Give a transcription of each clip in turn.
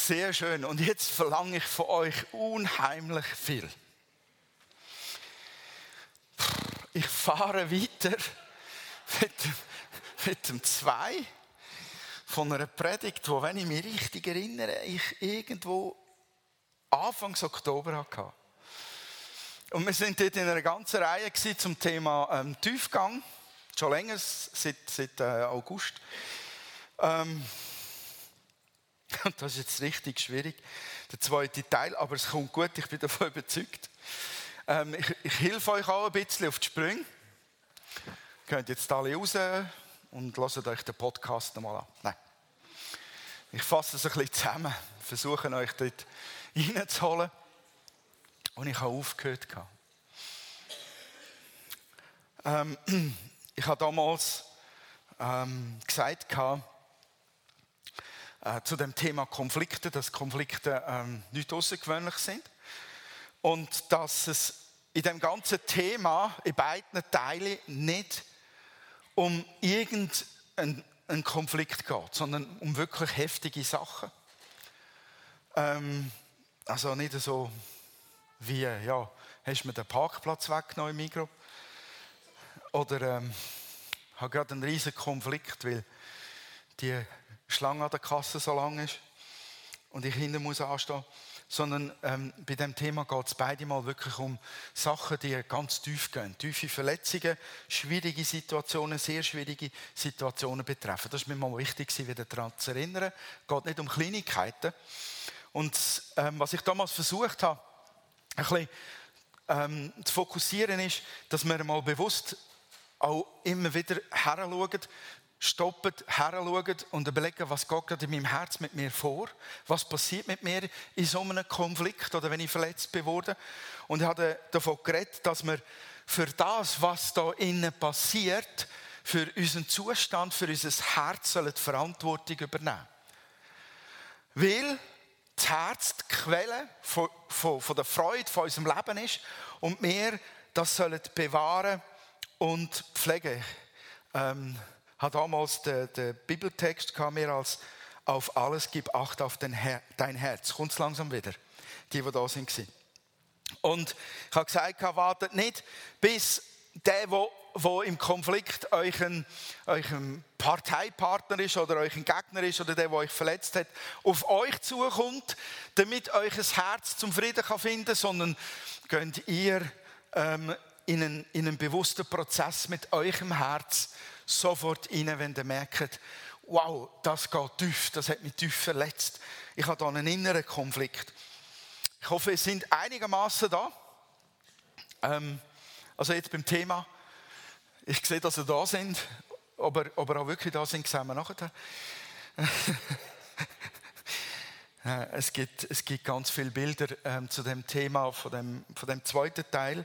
Sehr schön. Und jetzt verlange ich von euch unheimlich viel. Ich fahre weiter mit dem 2 von einer Predigt, die, wenn ich mich richtig erinnere, ich irgendwo Anfang Oktober hatte. Und wir sind dort in einer ganzen Reihe zum Thema Tiefgang. Schon länger, seit August. Und das ist jetzt richtig schwierig, der zweite Teil, aber es kommt gut, ich bin davon überzeugt. Ich helfe euch auch ein bisschen auf die Sprünge. Ihr könnt jetzt alle raus und hört euch den Podcast nochmal an. Nein. Ich fasse es ein bisschen zusammen, versuche euch dort reinzuholen. Und ich habe aufgehört. Ich habe damals gesagt zu dem Thema Konflikte, dass Konflikte nicht außergewöhnlich sind und dass es in dem ganzen Thema in beiden Teilen nicht um irgendeinen Konflikt geht, sondern um wirklich heftige Sachen. Also nicht so wie, ja, hast du mir den Parkplatz weggenommen im Migros? Oder habe gerade einen riesen Konflikt, weil die Schlange an der Kasse so lang ist und ich hinten muss anstehen. Sondern bei diesem Thema geht es beide Mal wirklich um Sachen, die ganz tief gehen. Tiefe Verletzungen, schwierige Situationen, sehr schwierige Situationen betreffen. Das ist mir mal wichtig, wieder daran zu erinnern. Es geht nicht um Kleinigkeiten. Und was ich damals versucht habe, ein bisschen zu fokussieren, ist, dass wir mal bewusst auch immer wieder heranschauen, stoppen, heranschauen und überlegen, was geht gerade in meinem Herz mit mir vor, was passiert mit mir in so einem Konflikt oder wenn ich verletzt bin worden. Und ich habe davon geredet, dass wir für das, was da innen passiert, für unseren Zustand, für unser Herz die Verantwortung übernehmen. Weil das Herz die Quelle von der Freude von unserem Leben ist und wir das sollen bewahren und pflegen. Hat damals den Bibeltext kam mir als auf alles gib Acht auf dein Herz. Kommt es langsam wieder, die da sind. Und ich habe gesagt, wartet nicht, bis der im Konflikt euren Parteipartner ist oder euch ein Gegner ist oder der euch verletzt hat, auf euch zukommt, damit euch ein Herz zum Frieden finden kann, sondern könnt ihr in einen bewussten Prozess mit eurem Herz sofort rein, wenn ihr merkt, wow, das geht tief, das hat mich tief verletzt. Ich habe da einen inneren Konflikt. Ich hoffe, es sind einigermaßen da. Also jetzt beim Thema. Ich sehe, dass sie da sind, aber auch wirklich da sind, sehen wir nachher. Es gibt ganz viele Bilder zu dem Thema von dem zweiten Teil.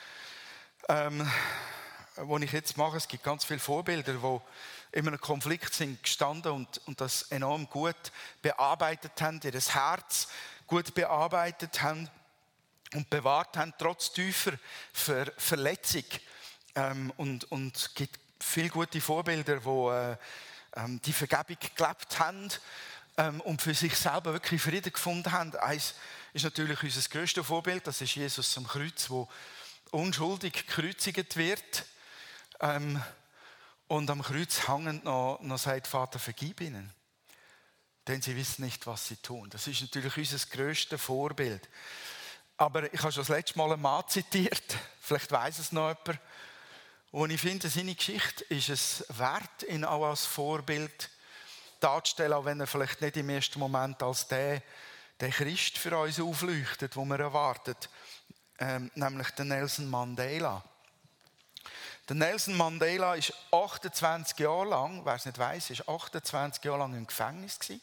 Was ich jetzt mache, es gibt ganz viele Vorbilder, die in einem Konflikt sind gestanden und das enorm gut bearbeitet haben, ihr Herz gut bearbeitet haben und bewahrt haben, trotz tiefer Verletzung. Und es gibt viele gute Vorbilder, die die Vergebung gelebt haben und für sich selber wirklich Frieden gefunden haben. Eins ist natürlich unser grösstes Vorbild, das ist Jesus am Kreuz, wo unschuldig gekreuzigt wird. Und am Kreuz hängend noch sagt, Vater, vergib ihnen. Denn sie wissen nicht, was sie tun. Das ist natürlich unser grösstes Vorbild. Aber ich habe schon das letzte Mal einen Mann zitiert, vielleicht weiss es noch jemand, und ich finde, seine Geschichte ist es wert, ihn auch als Vorbild darzustellen, auch wenn er vielleicht nicht im ersten Moment als der Christ für uns aufleuchtet, den wir erwartet, nämlich der Nelson Mandela. Der Nelson Mandela ist 28 Jahre lang, wer es nicht weiss, ist 28 Jahre lang im Gefängnis gewesen.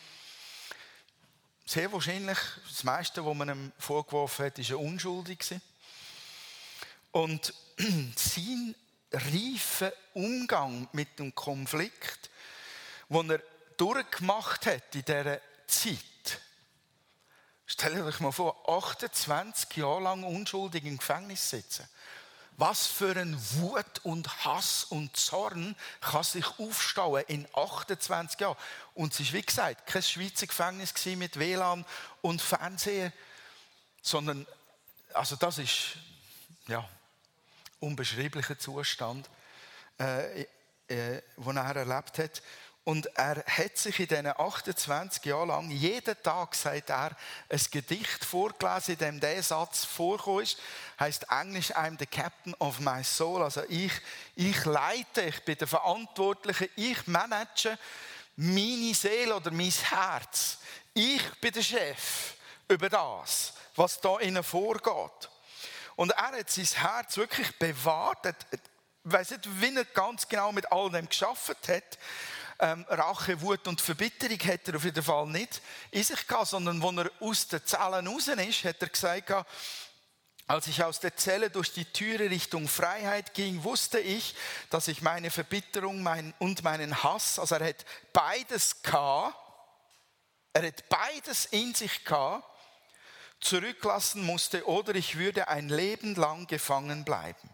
Sehr wahrscheinlich, das meiste, was man ihm vorgeworfen hat, ist er unschuldig gewesen. Und sein reifer Umgang mit dem Konflikt, den er durchgemacht hat in dieser Zeit. Stellt euch mal vor, 28 Jahre lang unschuldig im Gefängnis sitzen. Was für ein Wut und Hass und Zorn kann sich aufstauen in 28 Jahren. Und es ist, wie gesagt, kein Schweizer Gefängnis mit WLAN und Fernsehen, sondern, also das ist, ja, unbeschreiblicher Zustand, den er erlebt hat. Und er hat sich in diesen 28 Jahren lang, jeden Tag, sagt er, ein Gedicht vorgelesen, in dem dieser Satz vorgekommen ist. Heißt Englisch, I'm the captain of my soul. Also ich leite, ich bin der Verantwortliche, ich manage meine Seele oder mein Herz. Ich bin der Chef über das, was da innen vorgeht. Und er hat sein Herz wirklich bewahrt. Ich weiss nicht, wie er ganz genau mit all dem gearbeitet hat. Rache, Wut und Verbitterung hat er auf jeden Fall nicht in sich gehabt, sondern als er aus den Zellen raus ist, hat er gesagt, als ich aus der Zelle durch die Türe Richtung Freiheit ging, wusste ich, dass ich meine Verbitterung und meinen Hass, also er hat beides gehabt, er hat beides in sich gehabt, zurücklassen musste oder ich würde ein Leben lang gefangen bleiben.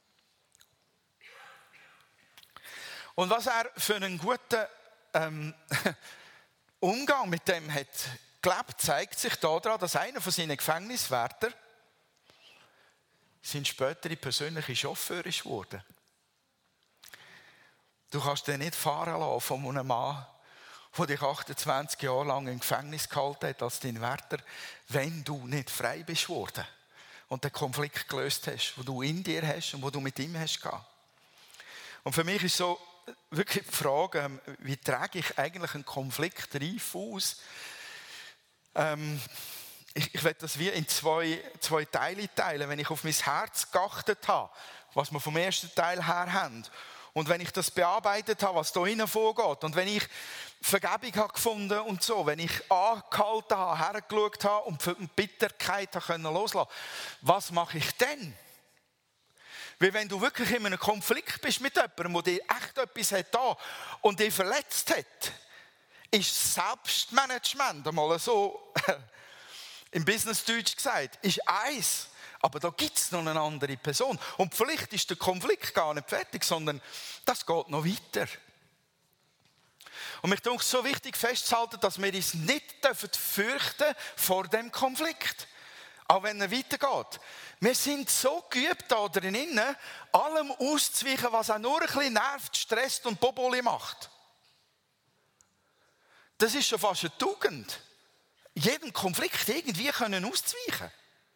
Und was er für einen guten Umgang mit dem hat gelebt, zeigt sich daran, dass einer von seinen Gefängniswärtern sein spätere persönliche Chauffeur ist geworden. Du kannst den nicht fahren lassen von einem Mann, der dich 28 Jahre lang im Gefängnis gehalten hat als dein Wärter, wenn du nicht frei bist worden und den Konflikt gelöst hast, den du in dir hast und den du mit ihm hast gehabt. Und für mich ist so wirklich die Frage, wie trage ich eigentlich einen Konflikt reif aus? Ich werde das wie in zwei Teile teilen. Wenn ich auf mein Herz geachtet habe, was wir vom ersten Teil her haben, und wenn ich das bearbeitet habe, was da innen vorgeht, und wenn ich Vergebung habe gefunden und so, wenn ich angehalten habe, hergeschaut habe und die Bitterkeit loslassen konnte, was mache ich denn? Weil wenn du wirklich in einem Konflikt bist mit jemandem, der dir echt etwas hat da und dich verletzt hat, ist Selbstmanagement, einmal so im Business-Deutsch gesagt, ist eins. Aber da gibt es noch eine andere Person. Und vielleicht ist der Konflikt gar nicht fertig, sondern das geht noch weiter. Und mich denke, es ist so wichtig festzuhalten, dass wir uns nicht fürchten vor dem Konflikt. Auch wenn er weitergeht. Wir sind so geübt da drinnen, allem auszuweichen, was auch nur ein bisschen nervt, stresst und Boboli macht. Das ist schon fast eine Tugend. Jedem Konflikt irgendwie können auszuweichen.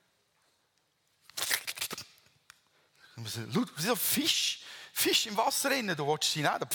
So Fisch im Wasser drin, du willst sie nicht.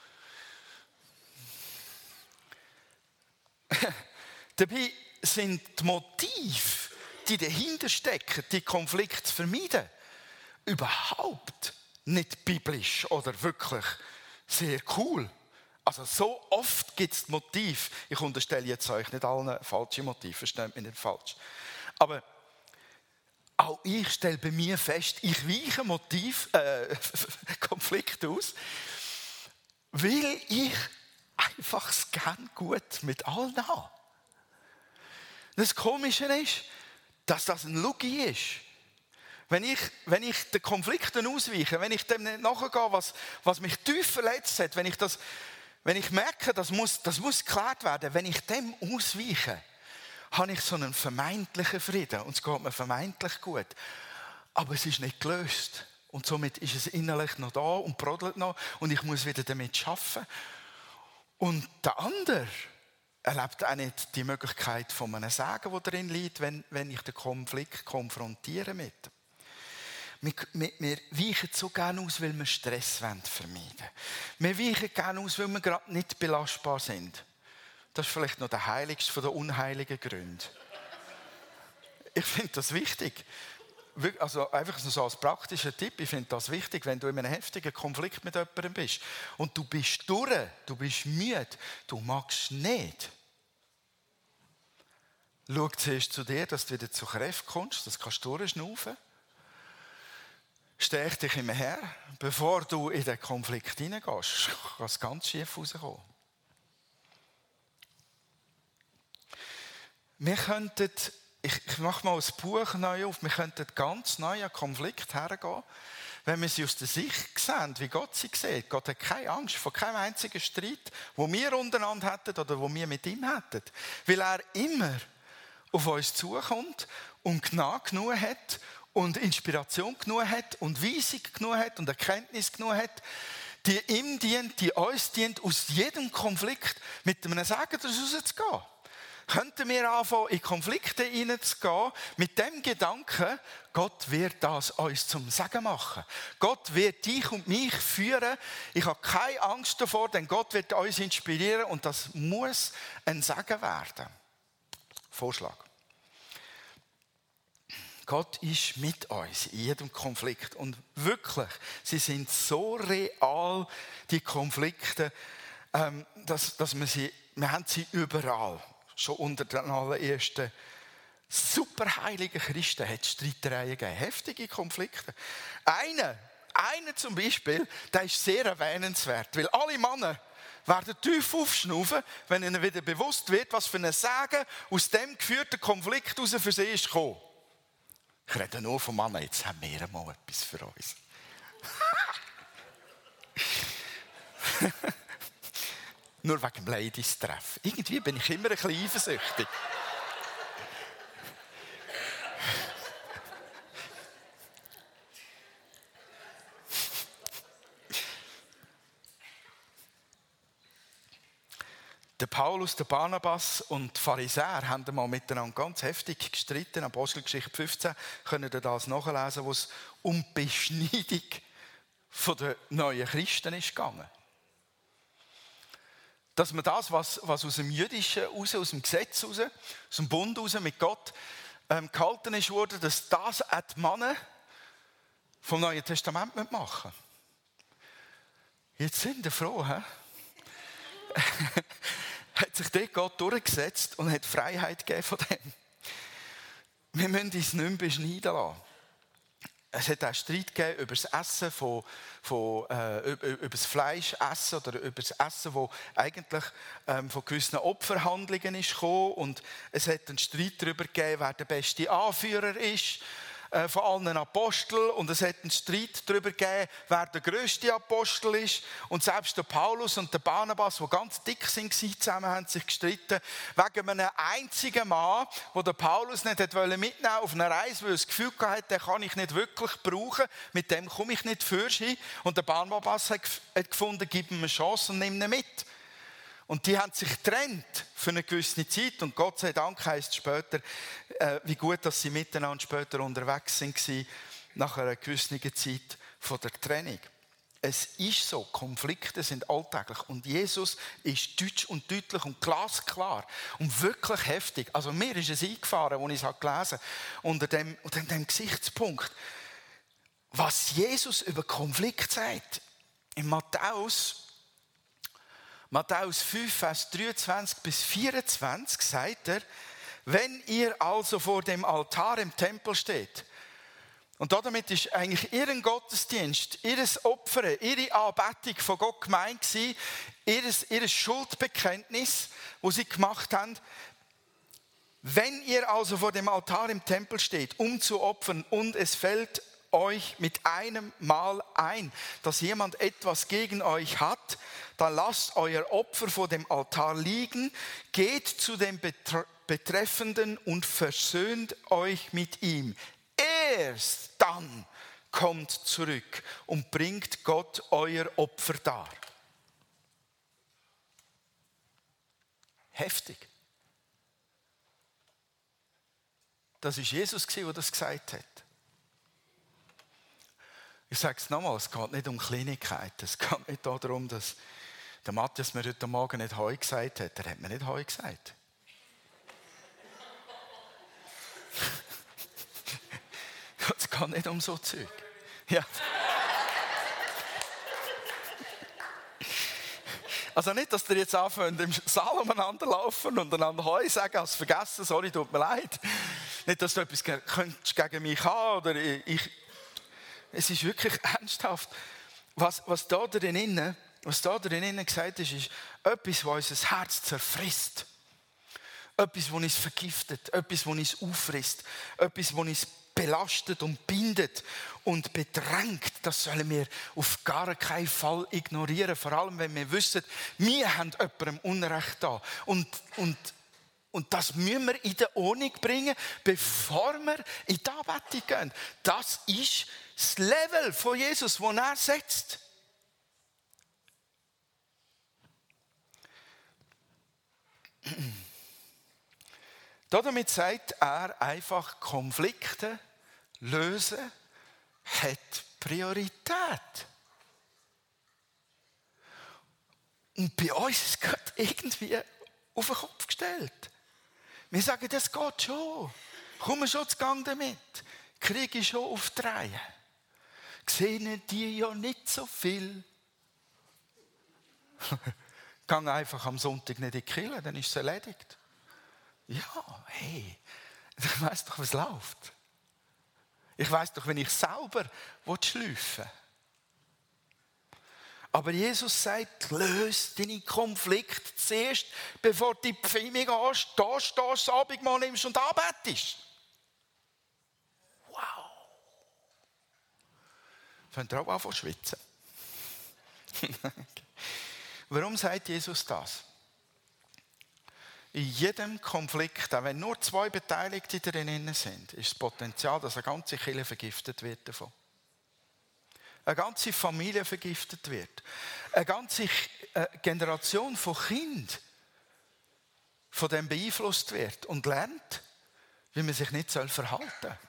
Dabei sind die Motive, die dahinter stecken, die Konflikte zu vermeiden, überhaupt nicht biblisch oder wirklich sehr cool. Also so oft gibt es Motive. Ich unterstelle jetzt euch nicht allen falsche Motive, versteht mich nicht falsch. Aber auch ich stelle bei mir fest, ich weiche Konflikte aus, weil ich einfach es gern gut mit allen habe. Das Komische ist, dass das ein Lugi ist. Wenn ich den Konflikten ausweiche, wenn ich dem nicht nachgehe, was mich tief verletzt hat, wenn ich merke, das muss geklärt werden, wenn ich dem ausweiche, habe ich so einen vermeintlichen Frieden und es geht mir vermeintlich gut. Aber es ist nicht gelöst und somit ist es innerlich noch da und brodelt noch und ich muss wieder damit arbeiten. Und der andere erlebt auch nicht die Möglichkeit von einem Segen, der darin liegt, wenn ich den Konflikt konfrontiere mit. Wir weichen so gerne aus, weil wir Stress vermeiden wollen. Wir weichen gerne aus, weil wir gerade nicht belastbar sind. Das ist vielleicht noch der heiligste von den unheiligen Gründen. Ich finde das wichtig. Also einfach so als praktischer Tipp, ich finde das wichtig, wenn du in einem heftigen Konflikt mit jemandem bist und du bist durch, du bist müde, du magst nicht. Schau zuerst zu dir, dass du wieder zu Kräften kommst, das kannst du durchschnaufen. Stärk dich im Herrn, bevor du in den Konflikt hineingehst, kann es ganz schief rauskommen. Wir könnten, ich mache mal ein Buch neu auf, wir könnten ganz neu an Konflikt hergehen. wenn wir sie aus der Sicht sehen, wie Gott sie sieht. Gott hat keine Angst vor keinem einzigen Streit, wo wir untereinander hätten oder wo wir mit ihm hätten. Weil er immer auf uns zukommt und Gnade genug hat und Inspiration genug hat und Weisung genug hat und Erkenntnis genug hat, die ihm dient, die uns dient, aus jedem Konflikt mit einem Segen daraus rauszugehen. Könnten wir anfangen, in Konflikte hineinzugehen, mit dem Gedanken, Gott wird das uns zum Segen machen. Gott wird dich und mich führen. Ich habe keine Angst davor, denn Gott wird uns inspirieren und das muss ein Segen werden. Vorschlag. Gott ist mit uns in jedem Konflikt. Und wirklich, sie sind so real, die Konflikte, dass wir haben sie überall. Schon unter den allerersten superheiligen Christen hat es Streitereien gegeben. Heftige Konflikte. Einer zum Beispiel, der ist sehr erwähnenswert, weil alle Männer werden tief aufschnaufen, wenn ihnen wieder bewusst wird, was für ein Segen aus dem geführten Konflikt heraus für sie ist gekommen. Ich rede nur von Männern, jetzt haben wir mal etwas für uns. Nur wegen dem Ladies-Treff. Irgendwie bin ich immer ein bisschen eifersüchtig. Der Paulus, der Barnabas und die Pharisäer haben mal miteinander ganz heftig gestritten. Apostelgeschichte 15 können ihr das nachlesen, wo es um die Beschneidung der neuen Christen ist gegangen. Dass man das, was aus dem Jüdischen raus, aus dem Gesetz raus, aus dem Bund raus mit Gott gehalten ist worden, dass das auch die Männer vom Neuen Testament machen müssen. Jetzt sind wir froh, he? Hat sich dort Gott durchgesetzt und hat Freiheit gegeben von dem. Wir müssen uns nicht mehr beschneiden lassen. Es hat auch Streit gegeben über das Essen über das Fleischessen oder über das Essen, das eigentlich von gewissen Opferhandlungen ist gekommen. Und es hat einen Streit darüber gegeben, wer der beste Anführer ist von allen Aposteln. Und es hat einen Streit darüber gegeben, wer der grösste Apostel ist. Und selbst der Paulus und der Barnabas, die ganz dick waren, zusammen haben sich gestritten wegen einem einzigen Mann, den der Paulus nicht mitnehmen wollte auf eine Reise, weil er das Gefühl hatte, den kann ich nicht wirklich brauchen, mit dem komme ich nicht fürchi. Und der Barnabas hat gefunden, gib ihm eine Chance und nimm ihn mit. Und die haben sich getrennt für eine gewisse Zeit. Und Gott sei Dank heisst es später, wie gut, dass sie miteinander später unterwegs waren, nach einer gewissen Zeit von der Trennung. Es ist so, Konflikte sind alltäglich. Und Jesus ist deutsch und deutlich und glasklar und wirklich heftig. Also mir ist es eingefahren, als ich es gelesen habe, unter dem Gesichtspunkt. Was Jesus über Konflikt sagt, in Matthäus 5, Vers 23 bis 24 sagt er, wenn ihr also vor dem Altar im Tempel steht, und damit ist eigentlich ihr Gottesdienst, ihr Opfern, ihre Anbetung von Gott gemeint gewesen, ihr Schuldbekenntnis, das sie gemacht haben. Wenn ihr also vor dem Altar im Tempel steht, um zu opfern, und es fällt euch mit einem Mal ein, dass jemand etwas gegen euch hat, dann lasst euer Opfer vor dem Altar liegen, geht zu dem Betreffenden und versöhnt euch mit ihm. Erst dann kommt zurück und bringt Gott euer Opfer dar. Heftig. Das ist Jesus, der das gesagt hat. Ich sage es nochmal, es geht nicht um Kleinigkeiten. Es geht nicht darum, dass der Matthias mir heute Morgen nicht Heu gesagt hat. Er hat mir nicht Heu gesagt. Es geht nicht um so Zeug. Ja. Also nicht, dass ihr jetzt anfangt, im Saal umeinander laufen und einander Heu sagen, hast vergessen, sorry, tut mir leid. Nicht, dass du etwas gegen mich haben oder ich. Es ist wirklich ernsthaft. Was da drinnen gesagt ist etwas, was unser Herz zerfrisst. Etwas, das uns vergiftet, etwas, das uns auffrisst, etwas, das uns belastet und bindet und bedrängt. Das sollen wir auf gar keinen Fall ignorieren. Vor allem, wenn wir wissen, wir haben jemandem Unrecht da. Und das müssen wir in die Ordnung bringen, bevor wir in die Anbetung gehen. Das ist das Level von Jesus, das er setzt. Damit sagt er einfach, Konflikte lösen hat Priorität. Und bei uns ist es gerade irgendwie auf den Kopf gestellt. Wir sagen, das geht schon. Kommen schon zu Gang damit. Kriege ich schon auf die Reihe. Sehen die ja nicht so viel. Gang einfach am Sonntag nicht in die Kirche, dann ist es erledigt. Ja, hey, ich weiss doch, was läuft. Ich weiss doch, wenn ich selber schlafen will. Aber Jesus sagt, löse deinen Konflikt zuerst, bevor du in die Pfimi gehst, da stehst, das Abendmahl nimmst und anbetest. Wow. Könnt ihr auch anfangen zu schwitzen? Warum sagt Jesus das? In jedem Konflikt, auch wenn nur 2 Beteiligte darin sind, ist das Potenzial, dass eine ganze Kirche vergiftet wird davon. Eine ganze Familie vergiftet wird. Eine ganze Generation von Kindern von dem beeinflusst wird und lernt, wie man sich nicht verhalten soll.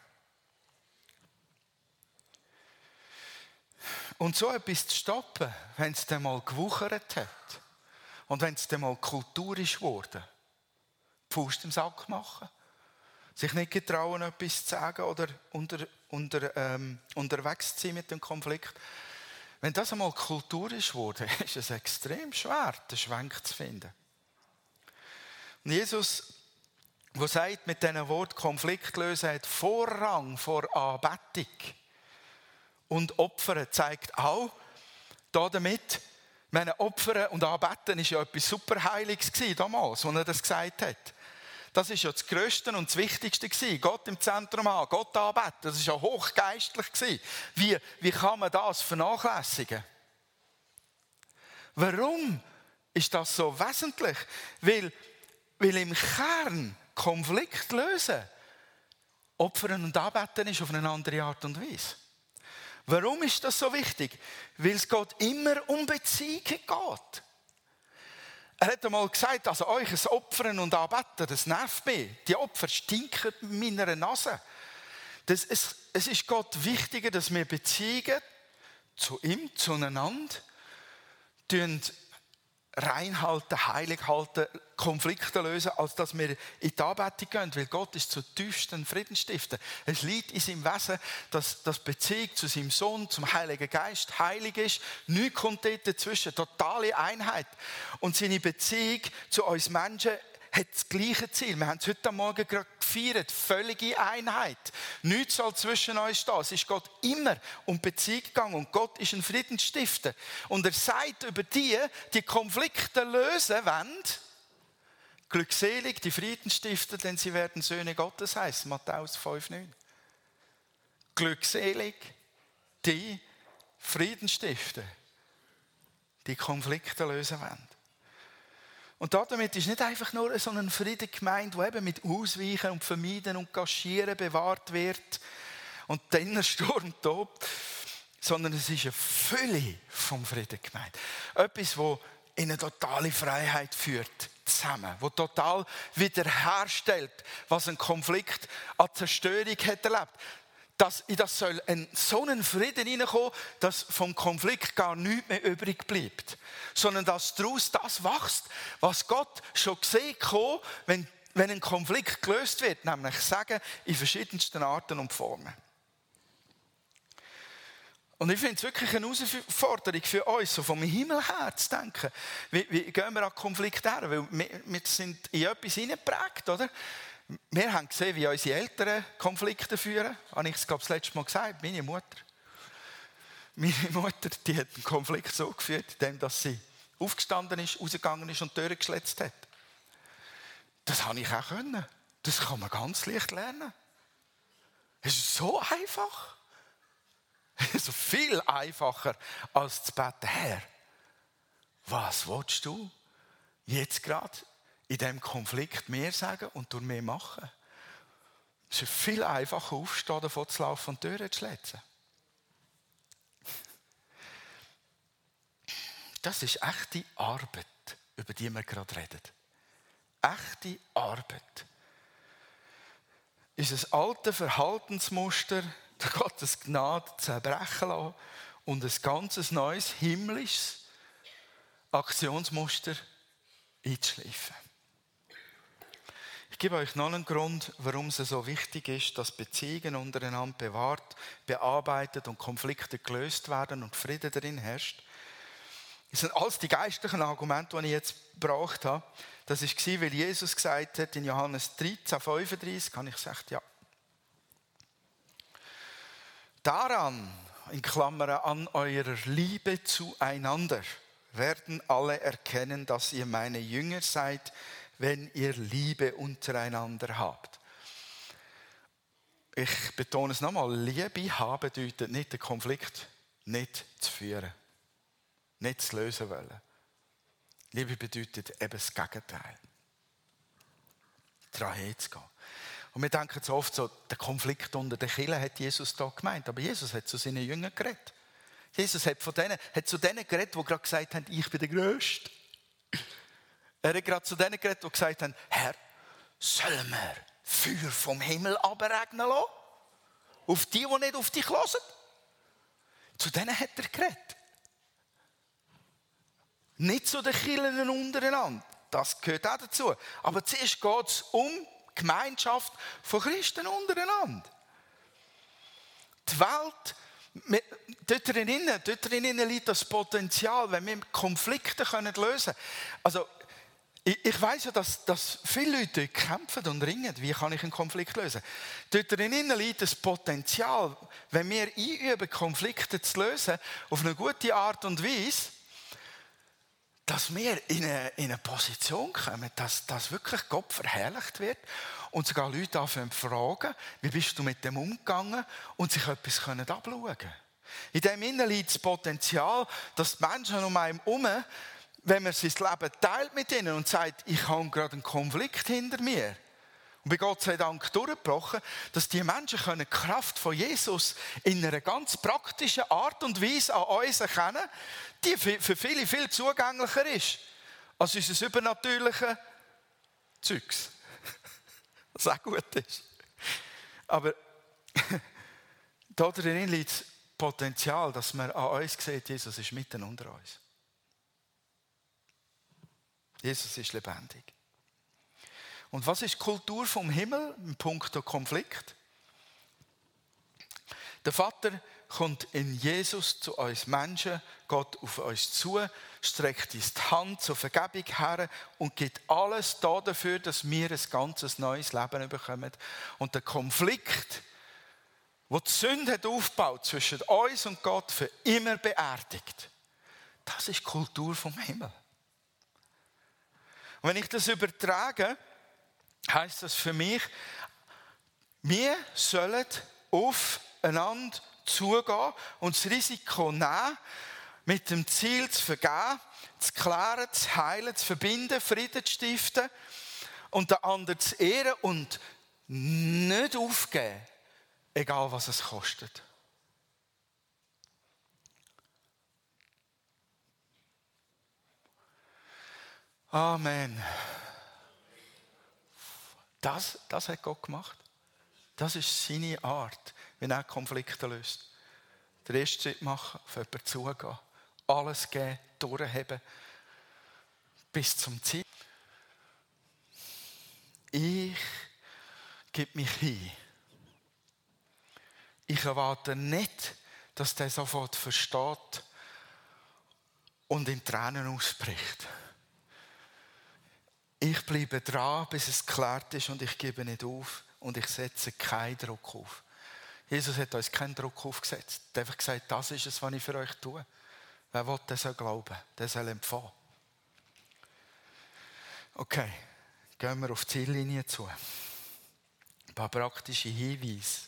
Und so etwas zu stoppen, wenn es dann mal gewuchert hat und wenn es dann mal kulturisch geworden, Faust im Sack machen, sich nicht getrauen, etwas zu sagen oder unterwegs zu sein mit dem Konflikt. Wenn das einmal kulturisch wurde, ist es extrem schwer, den Schwenk zu finden. Und Jesus, der sagt mit diesen Worten, Konflikt lösen hat Vorrang vor Anbetung und Opfern, zeigt auch damit, meine Opfern und Anbeten war ja etwas Superheiliges damals, als er das gesagt hat. Das war ja das Größte und das Wichtigste gewesen. Gott im Zentrum haben, Gott anbeten. Das war ja hochgeistlich gewesen. Wie kann man das vernachlässigen? Warum ist das so wesentlich? Weil im Kern Konflikt lösen, Opfern und Anbeten ist auf eine andere Art und Weise. Warum ist das so wichtig? Weil es Gott immer um Beziehungen geht. Er hat einmal gesagt, also euch ein Opfern und Anbeten, das nervt mich. Die Opfer stinken in meiner Nase. Es ist Gott wichtiger, dass wir Beziehungen zu ihm, zueinander, reinhalten, heilig halten, Konflikte lösen, als dass wir in die Anbetung gehen. Weil Gott ist zutiefst ein Friedensstifter. Es liegt in seinem Wesen, dass die Beziehung zu seinem Sohn, zum Heiligen Geist, heilig ist. Nichts kommt dort dazwischen. Totale Einheit. Und seine Beziehung zu uns Menschen hat das gleiche Ziel. Wir haben es heute Morgen gerade gefeiert. Völlige Einheit. Nichts soll zwischen uns stehen. Es ist Gott immer um Beziehung gegangen. Und Gott ist ein Friedensstifter. Und er sagt über die Konflikte lösen wollen, glückselig, die Friedensstifter, denn sie werden Söhne Gottes heißen. Matthäus 5,9. Glückselig, die Friedensstifter, die Konflikte lösen wollen. Und damit ist nicht einfach nur so ein Frieden gemeint, der eben mit Ausweichen und Vermeiden und Kaschieren bewahrt wird und dann der Sturm tobt, sondern es ist eine Fülle vom Frieden gemeint. Etwas, das in eine totale Freiheit führt, zusammen, das total wiederherstellt, was ein Konflikt an Zerstörung hat erlebt. In das soll so ein Frieden hineinkommen, dass vom Konflikt gar nichts mehr übrig bleibt. Sondern dass daraus das wächst, was Gott schon gesehen hat, wenn ein Konflikt gelöst wird, nämlich Sagen in verschiedensten Arten und Formen. Und ich finde es wirklich eine Herausforderung für uns, so vom Himmel her zu denken. Wie gehen wir an Konflikte her? Weil wir sind in etwas hineingeprägt, oder? Wir haben gesehen, wie unsere Eltern Konflikte führen. Habe ich es, glaube ich, das letzte Mal gesagt? Meine Mutter, die hat einen Konflikt so geführt, indem sie aufgestanden ist, rausgegangen ist und die Tür geschlitzt hat. Das habe ich auch können. Das kann man ganz leicht lernen. Es ist so einfach. So viel einfacher als zu beten. Herr, was willst du jetzt gerade in diesem Konflikt mir sagen und durch mir machen? Es ist viel einfacher, aufzustehen, davon zu laufen und Türen zu schlitzen. Das ist echte Arbeit, über die wir gerade reden. Echte Arbeit. Ist ein altes Verhaltensmuster der Gottes Gnade zerbrechen lassen und ein ganz neues, himmlisches Aktionsmuster einzuschleifen. Ich gebe euch noch einen Grund, warum es so wichtig ist, dass Beziehungen untereinander bewahrt, bearbeitet und Konflikte gelöst werden und Frieden darin herrscht. Das sind alles die geistlichen Argumente, die ich jetzt gebraucht habe. Das war, weil Jesus gesagt hat in Johannes 13, 35, habe ich gesagt, ja. Daran, in Klammern, an eurer Liebe zueinander, werden alle erkennen, dass ihr meine Jünger seid, wenn ihr Liebe untereinander habt. Ich betone es nochmal, Liebe haben bedeutet nicht, den Konflikt nicht zu führen, nicht zu lösen wollen. Liebe bedeutet eben das Gegenteil. Daran hinzugehen. Und wir denken so oft so, der Konflikt unter den Kirchen hat Jesus da gemeint. Aber Jesus hat zu seinen Jüngern geredet. Jesus hat zu denen geredet, die gerade gesagt haben, ich bin der Größte. Er hat gerade zu denen geredet, die gesagt haben, Herr, sollen wir Feuer vom Himmel abregnen lassen? Auf die nicht auf dich hören? Zu denen hat er geredet. Nicht zu den Kirchen untereinander. Das gehört auch dazu. Aber zuerst geht es um die Gemeinschaft von Christen untereinander. Die Welt, dort drinnen liegt das Potenzial, wenn wir Konflikte lösen können. Also, ich weiss ja, dass viele Leute dort kämpfen und ringen. Wie kann ich einen Konflikt lösen? Dort drinnen liegt das Potenzial, wenn wir einüben, Konflikte zu lösen, auf eine gute Art und Weise, dass wir in eine Position kommen, dass wirklich Gott verherrlicht wird und sogar Leute anfangen zu fragen, wie bist du mit dem umgegangen und sich etwas abschauen können. In dem Innen liegt das Potenzial, dass die Menschen um einen herum, wenn man sein Leben teilt mit ihnen und sagt, ich habe gerade einen Konflikt hinter mir und bin Gott sei Dank durchgebrochen, dass die Menschen die Kraft von Jesus in einer ganz praktischen Art und Weise an uns erkennen, die für viele viel zugänglicher ist als unser übernatürliches Zeugs. Was auch gut ist. Aber da drin liegt das Potenzial, dass man an uns sieht, Jesus ist mitten unter uns. Jesus ist lebendig. Und was ist die Kultur vom Himmel im Punkt Konflikt? Der Vater kommt in Jesus zu uns Menschen, geht auf uns zu, streckt uns die Hand zur Vergebung her und gibt alles dafür, dass wir ein ganzes neues Leben bekommen. Und der Konflikt, der die Sünde hat aufgebaut zwischen uns und Gott, für immer beerdigt. Das ist die Kultur vom Himmel. Und wenn ich das übertrage, heisst das für mich, wir sollen aufeinander zugehen und das Risiko nehmen, mit dem Ziel zu vergeben, zu klären, zu heilen, zu verbinden, Frieden zu stiften und den anderen zu ehren und nicht aufgeben, egal was es kostet. Amen. Das hat Gott gemacht. Das ist seine Art, wie er Konflikte löst. Den ersten Schritt machen, auf jemanden zugehen, alles geben, durchheben, bis zum Ziel. Ich gebe mich hin. Ich erwarte nicht, dass der sofort versteht und in Tränen ausbricht. Ich bleibe dran, bis es geklärt ist und ich gebe nicht auf und ich setze keinen Druck auf. Jesus hat uns keinen Druck aufgesetzt. Er hat einfach gesagt, das ist es, was ich für euch tue. Wer will, der soll glauben, der soll empfangen. Okay, gehen wir auf die Ziellinie zu. Ein paar praktische Hinweise.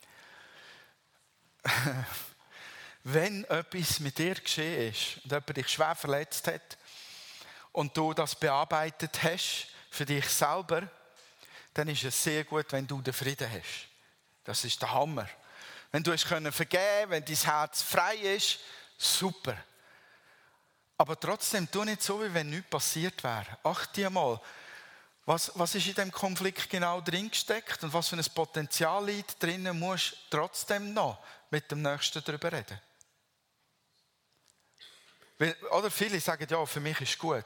Wenn etwas mit dir geschehen ist und jemand dich schwer verletzt hat und du das bearbeitet hast für dich selber, dann ist es sehr gut, wenn du den Frieden hast. Das ist der Hammer. Wenn du es vergeben können, wenn dein Herz frei ist, super. Aber trotzdem, tu nicht so, wie wenn nichts passiert wäre. Achte dir mal, was ist in diesem Konflikt genau drin gesteckt und was für ein Potenzial liegt drinnen, musst du trotzdem noch mit dem Nächsten darüber reden. Oder viele sagen, ja, für mich ist es gut.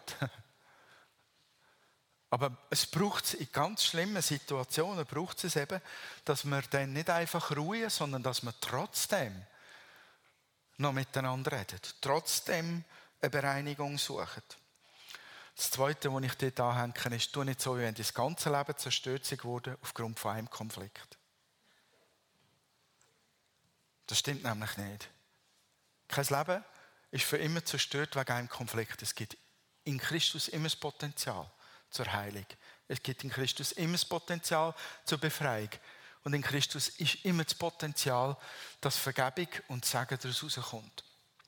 Aber es braucht es in ganz schlimmen Situationen, braucht es eben, dass wir dann nicht einfach ruhen, sondern dass wir trotzdem noch miteinander reden. Trotzdem eine Bereinigung suchen. Das Zweite, was ich dort anhänge, ist, tu nicht so, wie wenn das ganze Leben zerstört wurde aufgrund von einem Konflikt. Das stimmt nämlich nicht. Kein Leben ist für immer zerstört wegen einem Konflikt. Es gibt in Christus immer das Potenzial zur Heilung. Es gibt in Christus immer das Potenzial zur Befreiung. Und in Christus ist immer das Potenzial, dass Vergebung und Segen daraus rauskommt.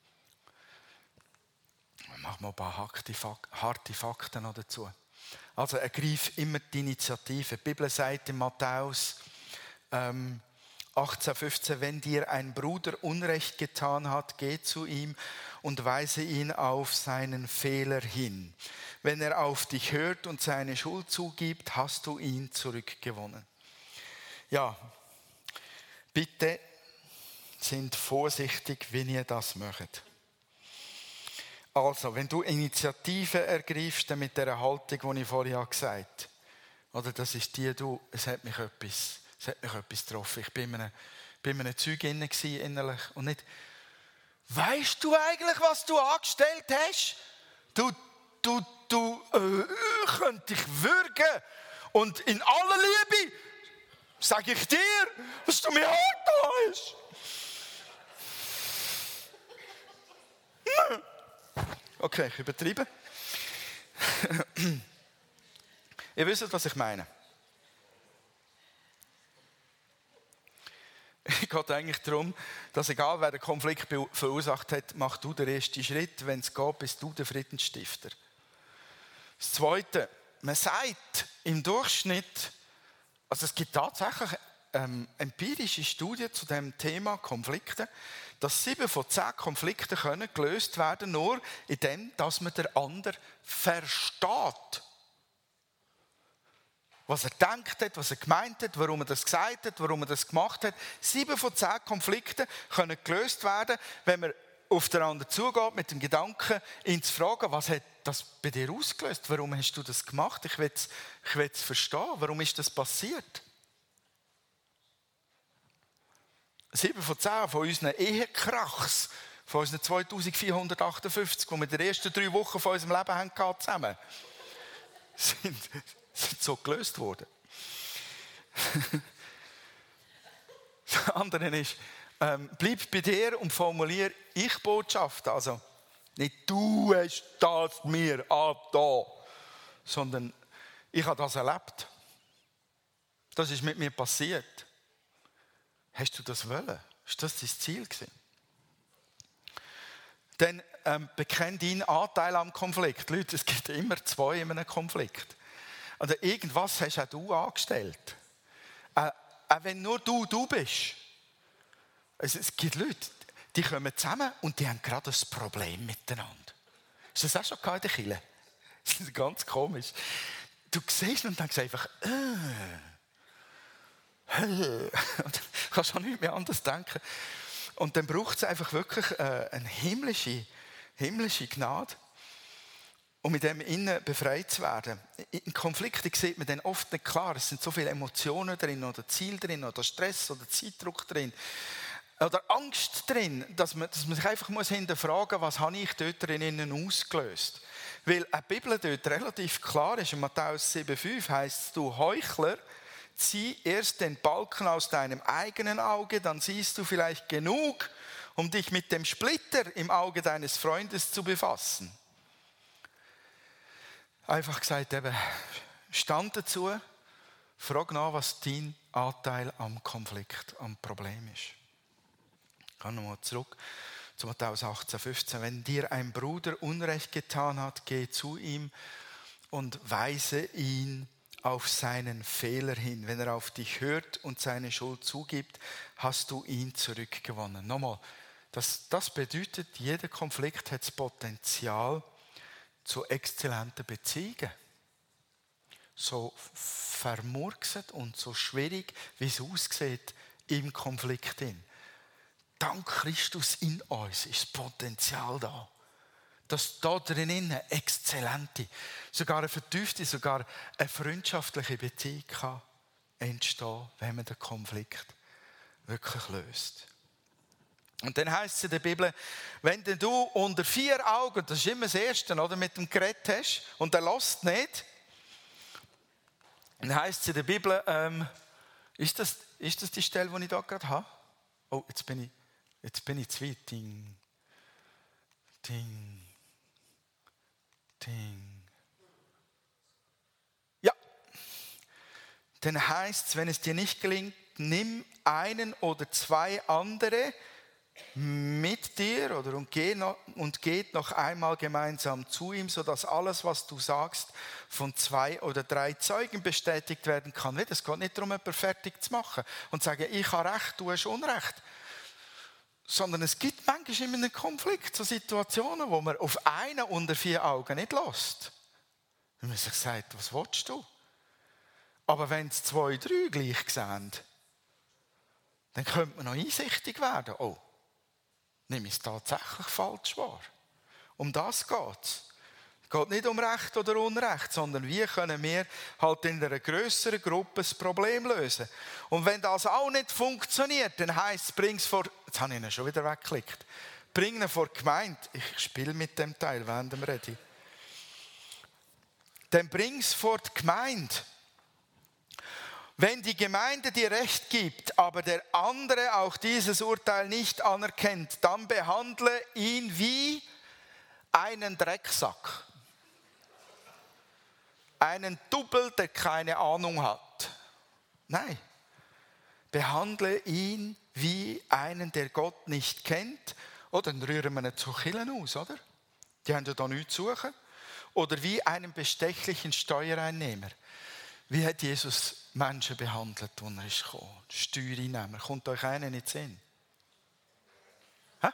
Machen wir ein paar harte Fakten noch dazu. Also ergreif immer die Initiative. Die Bibel sagt in Matthäus 18,15, wenn dir ein Bruder Unrecht getan hat, geh zu ihm und weise ihn auf seinen Fehler hin. Wenn er auf dich hört und seine Schuld zugibt, hast du ihn zurückgewonnen. Ja, bitte sind vorsichtig, wenn ihr das möchtet. Also, wenn du Initiative ergreifst, dann mit der Haltung, die ich vorher gesagt habe, oder das ist die, es hat mich etwas getroffen. Ich bin in einem Zeug innerlich und nicht, weisst du eigentlich, was du angestellt hast? Du könnte dich würgen. Und in aller Liebe sage ich dir, was du mir angetan hast. Okay, ich übertreibe. Ihr wisst, was ich meine. Es geht eigentlich darum, dass egal wer den Konflikt verursacht hat, mach du den ersten Schritt. Wenn es geht, bist du der Friedensstifter. Das Zweite, man sagt im Durchschnitt, also es gibt tatsächlich empirische Studien zu dem Thema Konflikte, dass 7 von 10 Konflikten können gelöst werden, nur indem, dass man den anderen versteht. Was er gedacht hat, was er gemeint hat, warum er das gesagt hat, warum er das gemacht hat. 7 von 10 Konflikten können gelöst werden, wenn man auf den anderen zugeht, mit dem Gedanken, ihn zu fragen, was hat das bei dir ausgelöst? Warum hast du das gemacht? Ich will es verstehen. Warum ist das passiert? 7 von 10 von unseren Ehekrachs, von unseren 2458, die wir in den ersten 3 Wochen von unserem Leben hatten, zusammen, sind so gelöst worden. Das andere ist, bleib bei dir und formuliere Ich-Botschaften. Also nicht du hast das mir angetan, sondern ich habe das erlebt. Das ist mit mir passiert. Hast du das wollen? Ist das dein Ziel gewesen? Dann bekenn deinen Anteil am Konflikt. Leute, es gibt immer 2 in einem Konflikt. Oder irgendwas hast auch du angestellt. Auch wenn nur du bist. Es gibt Leute, die kommen zusammen und die haben gerade ein Problem miteinander. Ist das auch schon in der Kirche? Das ist ganz komisch. Du siehst und denkst einfach, du kannst an nichts mehr anders denken. Und dann braucht es einfach wirklich eine himmlische Gnade, um mit dem innen befreit zu werden. In Konflikten sieht man dann oft nicht klar, es sind so viele Emotionen drin, oder Ziel drin, oder Stress, oder Zeitdruck drin, oder Angst drin, dass man sich einfach hinterfragen muss, was habe ich dort drinnen ausgelöst. Weil die Bibel dort relativ klar ist, in Matthäus 7,5 heisst es, du Heuchler, zieh erst den Balken aus deinem eigenen Auge, dann siehst du vielleicht genug, um dich mit dem Splitter im Auge deines Freundes zu befassen. Einfach gesagt, eben, Stand dazu, frag nach, was dein Anteil am Konflikt, am Problem ist. Ich gehe nochmal zurück zu Matthäus 18,15. Wenn dir ein Bruder Unrecht getan hat, geh zu ihm und weise ihn auf seinen Fehler hin. Wenn er auf dich hört und seine Schuld zugibt, hast du ihn zurückgewonnen. Nochmal, das bedeutet, jeder Konflikt hat das Potenzial zu exzellenten Beziehungen. So vermurkset und so schwierig, wie es aussieht im Konflikt. Dank Christus in uns ist das Potenzial da. Dass da drinnen eine exzellente, sogar eine vertiefte, sogar eine freundschaftliche Beziehung kann entstehen, wenn man den Konflikt wirklich löst. Und dann heisst es in der Bibel, wenn du unter 4 Augen, das ist immer das Erste, oder, mit dem Gerät hast und der lässt nicht, dann heisst es in der Bibel, ist das die Stelle, die ich da gerade habe? Oh, jetzt bin ich zu weit. Ding. Ja. Dann heisst es, wenn es dir nicht gelingt, nimm einen oder 2 andere mit dir und geht noch einmal gemeinsam zu ihm, sodass alles, was du sagst, von 2 oder 3 Zeugen bestätigt werden kann. Es geht nicht darum, jemanden fertig zu machen und zu sagen, ich habe Recht, du hast Unrecht. Sondern es gibt manchmal immer einen Konflikt, so Situationen, wo man auf einen unter 4 Augen nicht lässt. Wenn man sich sagt, was willst du? Aber wenn es 2, 3 gleich sehen, dann könnte man noch einsichtig werden. Oh, nehme ich es tatsächlich falsch wahr? Um das geht es. Es geht nicht um Recht oder Unrecht, sondern wie können wir halt in einer grösseren Gruppe das Problem lösen. Und wenn das auch nicht funktioniert, dann heisst es, bring es vor... Jetzt habe ich ihn schon wieder weggeklickt. Bring ihn vor die Gemeinde. Ich spiele mit dem Teil während dem Reden. Dann bring es vor die Gemeinde. Wenn die Gemeinde dir Recht gibt, aber der andere auch dieses Urteil nicht anerkennt, dann behandle ihn wie einen Drecksack. Einen Double, der keine Ahnung hat. Nein. Behandle ihn wie einen, der Gott nicht kennt. Oder dann rühren wir ihn zu Kirchen aus, oder? Die haben ja da nichts zu suchen. Oder wie einen bestechlichen Steuereinnehmer. Wie hat Jesus Menschen behandelt, als er ist gekommen? Steuereinnehmer. Kommt euch einer nicht in den Sinn? Hä?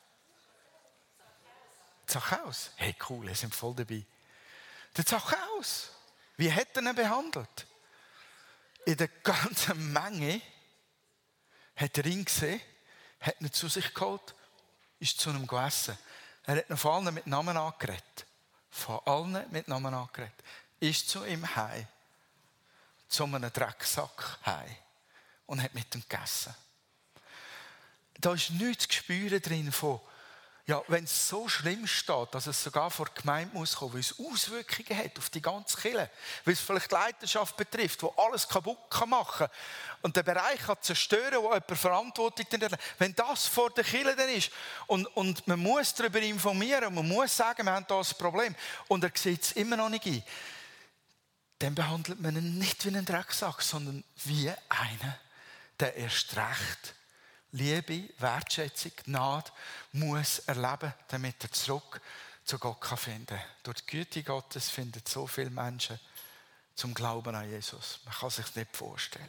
Zachäus. Hey, cool, wir sind voll dabei. Der Zachäus. Wie hat er ihn behandelt? In der ganzen Menge hat er ihn gesehen, hat ihn zu sich geholt, ist zu ihm gegessen. Er hat ihn von allen mit Namen angeredet. Von allen mit Namen angeredet. Ist zu ihm heim. Zu einem Drecksack heim. Und hat mit ihm gegessen. Da ist nichts zu spüren drin von, ja, wenn es so schlimm steht, dass es sogar vor die Gemeinde muss kommen, weil es Auswirkungen hat auf die ganze Kirche, weil es vielleicht die Leiterschaft betrifft, wo alles kaputt machen kann und den Bereich kann zerstören, wo jemand Verantwortung hat. Wenn das vor der Kirche dann ist und man muss darüber informieren und man muss sagen, wir haben da ein Problem und er sieht es immer noch nicht ein, dann behandelt man ihn nicht wie einen Drecksack, sondern wie einen, der erst recht Liebe, Wertschätzung, Gnade muss erleben, damit er zurück zu Gott finden kann. Durch die Güte Gottes finden so viele Menschen zum Glauben an Jesus. Man kann sich das nicht vorstellen.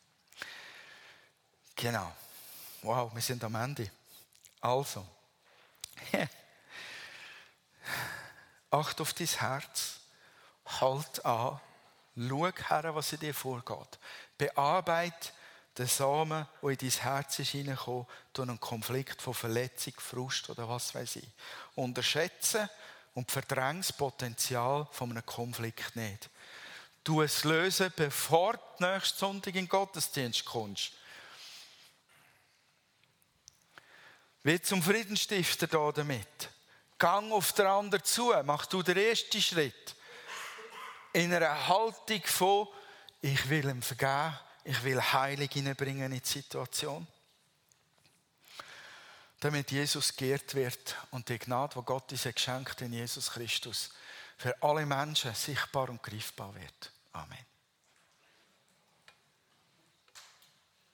Genau. Wow, wir sind am Ende. Also, acht auf dein Herz, halt an, schau her, was in dir vorgeht. Bearbeite den Samen, der in dein Herz ist hineingekommen, durch einen Konflikt von Verletzung, Frust oder was weiß ich. Unterschätze und verdränge das Potenzial von einem Konflikt nicht. Du es lösen, bevor du nächsten Sonntag in den Gottesdienst kommst. Wie zum Friedensstifter da damit. Gang auf den anderen zu, mach du den ersten Schritt. In einer Haltung von, ich will ihm vergeben, ich will Heilung hineinbringen in die Situation. Damit Jesus geehrt wird und die Gnade, die Gott uns geschenkt in Jesus Christus, für alle Menschen sichtbar und greifbar wird. Amen.